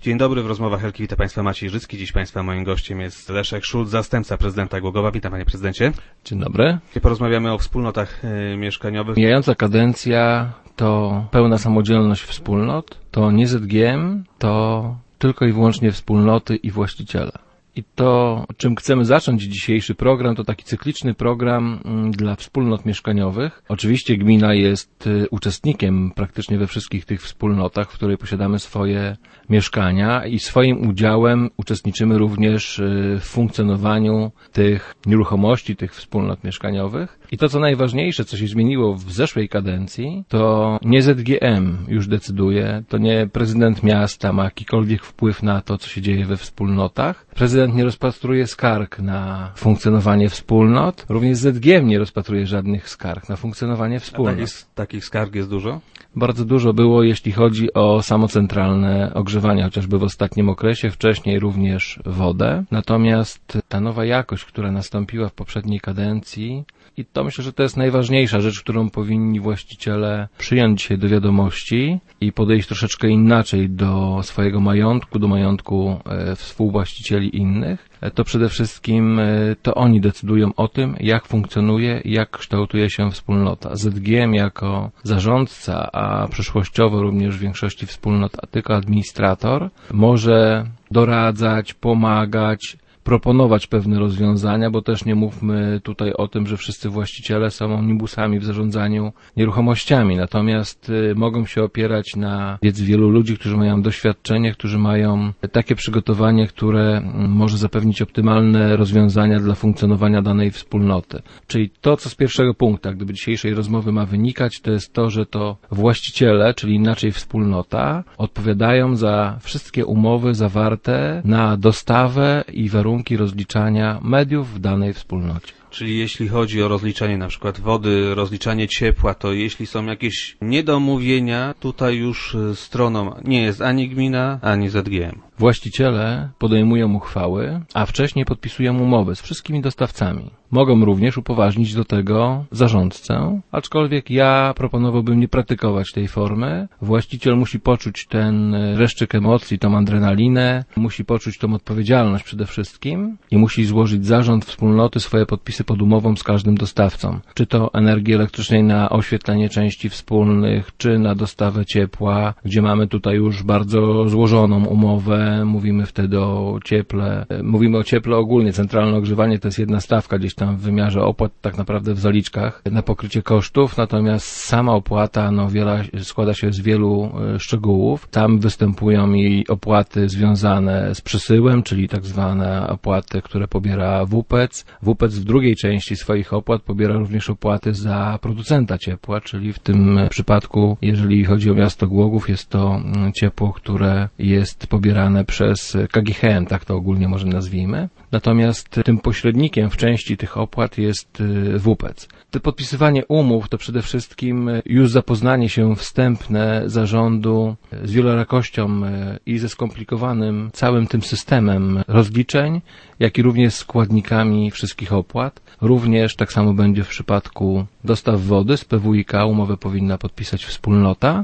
Dzień dobry, w rozmowach Elki wita Państwa Maciej Życki. Dziś Państwa moim gościem jest Leszek Szulc, zastępca prezydenta Głogowa. Witam Panie Prezydencie. Dzień dobry. Porozmawiamy o wspólnotach mieszkaniowych. Mijająca kadencja to pełna samodzielność wspólnot, to nie ZGM, to tylko i wyłącznie wspólnoty i właściciele. I to, czym chcemy zacząć dzisiejszy program, to taki cykliczny program dla wspólnot mieszkaniowych. Oczywiście gmina jest uczestnikiem praktycznie we wszystkich tych wspólnotach, w której posiadamy swoje mieszkania i swoim udziałem uczestniczymy również w funkcjonowaniu tych nieruchomości, tych wspólnot mieszkaniowych. I to, co najważniejsze, co się zmieniło w zeszłej kadencji, to nie ZGM już decyduje, to nie prezydent miasta ma jakikolwiek wpływ na to, co się dzieje we wspólnotach. Prezydent nie rozpatruje skarg na funkcjonowanie wspólnot, również ZGM nie rozpatruje żadnych skarg na funkcjonowanie wspólnot. Takich skarg jest dużo? Bardzo dużo było, jeśli chodzi o samocentralne ogrzewanie, chociażby w ostatnim okresie, wcześniej również wodę. Natomiast ta nowa jakość, która nastąpiła w poprzedniej kadencji, i to myślę, że to jest najważniejsza rzecz, którą powinni właściciele przyjąć dzisiaj do wiadomości i podejść troszeczkę inaczej do swojego majątku, do majątku współwłaścicieli innych. To przede wszystkim to oni decydują o tym, jak funkcjonuje, jak kształtuje się wspólnota. ZGM jako zarządca, a przyszłościowo również w większości wspólnot, a tylko administrator, może doradzać, pomagać, proponować pewne rozwiązania, bo też nie mówmy tutaj o tym, że wszyscy właściciele są omnibusami w zarządzaniu nieruchomościami, natomiast mogą się opierać na wiedzy wielu ludzi, którzy mają doświadczenie, którzy mają takie przygotowanie, które może zapewnić optymalne rozwiązania dla funkcjonowania danej wspólnoty. Czyli to, co z pierwszego punktu, jak gdyby dzisiejszej rozmowy ma wynikać, to jest to, że to właściciele, czyli inaczej wspólnota, odpowiadają za wszystkie umowy zawarte na dostawę i warunki rozliczania mediów w danej wspólnocie. Czyli jeśli chodzi o rozliczanie na przykład wody, rozliczanie ciepła, to jeśli są jakieś niedomówienia, tutaj już stroną nie jest ani gmina, ani ZGM. Właściciele podejmują uchwały, a wcześniej podpisują umowy z wszystkimi dostawcami. Mogą również upoważnić do tego zarządcę, aczkolwiek ja proponowałbym nie praktykować tej formy. Właściciel musi poczuć ten reszczyk emocji, tą adrenalinę, musi poczuć tą odpowiedzialność przede wszystkim i musi złożyć zarząd wspólnoty swoje podpisy pod umową z każdym dostawcą. Czy to energii elektrycznej na oświetlenie części wspólnych, czy na dostawę ciepła, gdzie mamy tutaj już bardzo złożoną umowę. Mówimy wtedy o cieple. Mówimy o cieple ogólnie. Centralne ogrzewanie to jest jedna stawka gdzieś tam w wymiarze opłat, tak naprawdę w zaliczkach na pokrycie kosztów, natomiast sama opłata składa się z wielu szczegółów. Tam występują i opłaty związane z przesyłem, czyli tak zwane opłaty, które pobiera WPEC. WPEC w drugiej części swoich opłat pobiera również opłaty za producenta ciepła, czyli w tym przypadku, jeżeli chodzi o miasto Głogów, jest to ciepło, które jest pobierane przez KGHM, tak to ogólnie może nazwijmy. Natomiast tym pośrednikiem w części tych opłat jest WPEC. To podpisywanie umów to przede wszystkim już zapoznanie się wstępne zarządu z wielorakością i ze skomplikowanym całym tym systemem rozliczeń, jak i również składnikami wszystkich opłat. Również tak samo będzie w przypadku dostaw wody z PWiK, umowę powinna podpisać wspólnota.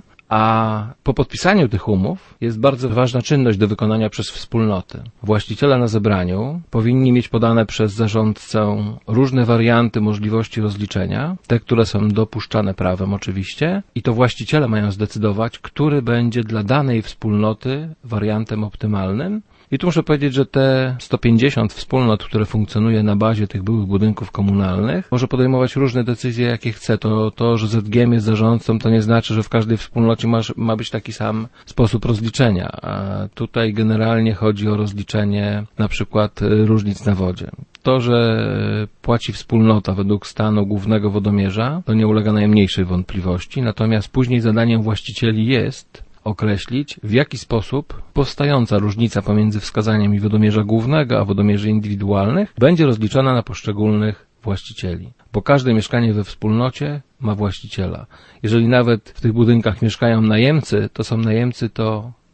A po podpisaniu tych umów jest bardzo ważna czynność do wykonania przez wspólnoty. Właściciele na zebraniu powinni mieć podane przez zarządcę różne warianty możliwości rozliczenia, te, które są dopuszczane prawem oczywiście, i to właściciele mają zdecydować, który będzie dla danej wspólnoty wariantem optymalnym. I tu muszę powiedzieć, że te 150 wspólnot, które funkcjonuje na bazie tych byłych budynków komunalnych, może podejmować różne decyzje, jakie chce. To, że ZGM jest zarządcą, to nie znaczy, że w każdej wspólnocie ma być taki sam sposób rozliczenia. A tutaj generalnie chodzi o rozliczenie na przykład różnic na wodzie. To, że płaci wspólnota według stanu głównego wodomierza, to nie ulega najmniejszej wątpliwości, natomiast później zadaniem właścicieli jest określić, w jaki sposób powstająca różnica pomiędzy wskazaniami wodomierza głównego a wodomierzy indywidualnych będzie rozliczana na poszczególnych właścicieli. Bo każde mieszkanie we wspólnocie ma właściciela. Jeżeli nawet w tych budynkach mieszkają najemcy, to są najemcy to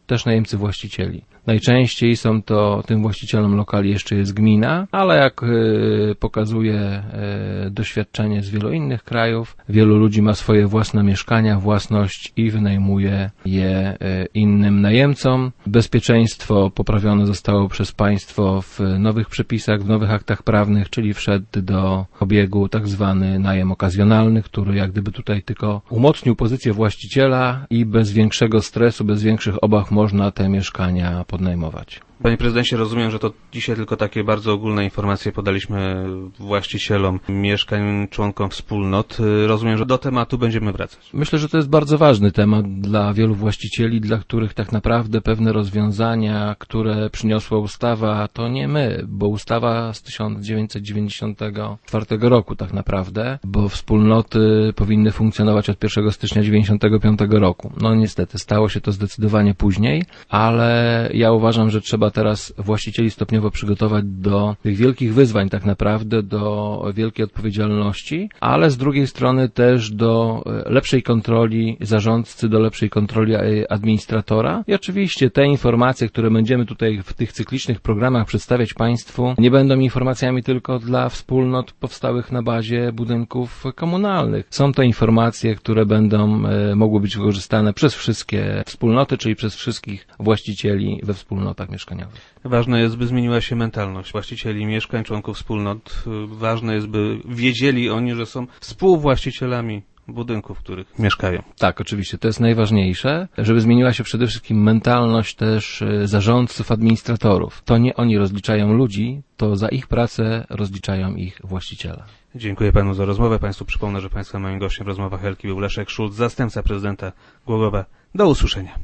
też najemcy właścicieli. Najczęściej są to, tym właścicielem lokali jeszcze jest gmina, ale jak pokazuje doświadczenie z wielu innych krajów, wielu ludzi ma swoje własne mieszkania, własność i wynajmuje je innym najemcom. Bezpieczeństwo poprawione zostało przez państwo w nowych przepisach, w nowych aktach prawnych, czyli wszedł do obiegu tak zwany najem okazjonalny, który jak gdyby tutaj tylko umocnił pozycję właściciela i bez większego stresu, bez większych obaw można te mieszkania podnajmować. Panie prezydencie, rozumiem, że to dzisiaj tylko takie bardzo ogólne informacje podaliśmy właścicielom mieszkań, członkom wspólnot. Rozumiem, że do tematu będziemy wracać. Myślę, że to jest bardzo ważny temat dla wielu właścicieli, dla których tak naprawdę pewne rozwiązania, które przyniosła ustawa, to nie my, bo ustawa z 1994 roku tak naprawdę, bo wspólnoty powinny funkcjonować od 1 stycznia 1995 roku. No niestety, stało się to zdecydowanie później, ale ja uważam, że trzeba teraz właścicieli stopniowo przygotować do tych wielkich wyzwań tak naprawdę, do wielkiej odpowiedzialności, ale z drugiej strony też do lepszej kontroli zarządcy, do lepszej kontroli administratora. I oczywiście te informacje, które będziemy tutaj w tych cyklicznych programach przedstawiać Państwu, nie będą informacjami tylko dla wspólnot powstałych na bazie budynków komunalnych. Są to informacje, które będą mogły być wykorzystane przez wszystkie wspólnoty, czyli przez wszystkich właścicieli we wspólnotach mieszkaniowych. Ważne jest, by zmieniła się mentalność właścicieli mieszkań, członków wspólnot. Ważne jest, by wiedzieli oni, że są współwłaścicielami budynków, w których mieszkają. Tak, oczywiście, to jest najważniejsze, żeby zmieniła się przede wszystkim mentalność też zarządców, administratorów. To nie oni rozliczają ludzi, to za ich pracę rozliczają ich właściciele. Dziękuję panu za rozmowę. Państwu przypomnę, że państwa moim gościem w rozmowach Helki był Leszek Szulc, zastępca prezydenta Głogowa. Do usłyszenia.